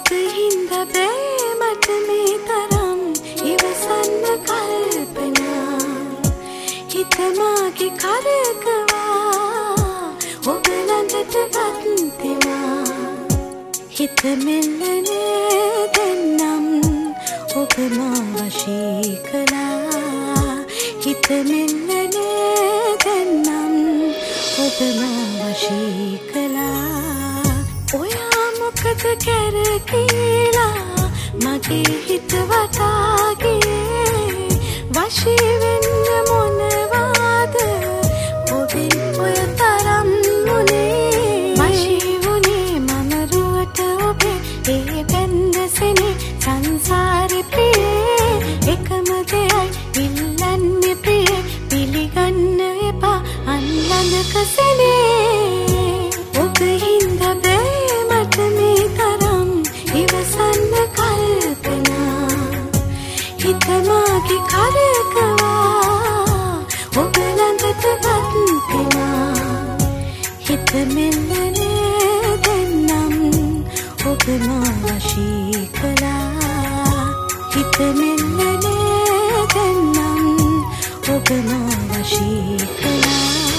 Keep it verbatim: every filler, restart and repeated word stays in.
ඔබ හින්දා බෑ මට මේ තරම් ඉවසන්න කල්පනා හිත මාගේ කරකවා ඔබ ළඟට ගත්තෙමා හිත මෙල්ලනේ දෙන්නම් ඔබ මා වශී කළා හිත මෙල්ලනේ දෙන්නම් ඔබ මා වශී කළා ඔයා මොකද කැරකිලා මගේ හිත වටාගේ වශී වෙන්න මොනවාද ඔබෙන් ඔය තරම් මුනේ වශී වුණේ මම රුවට ඔබේ ඒ බැන්දසනේ සංසාරේ ප්‍රියේ එකම දෙයයි ඉල්ලන්නේ ප්‍රියේ පිළිගන්න එපා අන්ලඟක සෙනේ ඔබ හින්දා බෑ මට මේ තරම් ඉවසන්න කල්පනා හිත මාගේ කරකවා ඔබ ළඟට ගත්තෙමා හිත මෙල්ලනේ දෙන්නම් ඔබ මා වශී කළා හිත මෙල්ලනේ දෙන්නම් ඔබ මා වශී කළා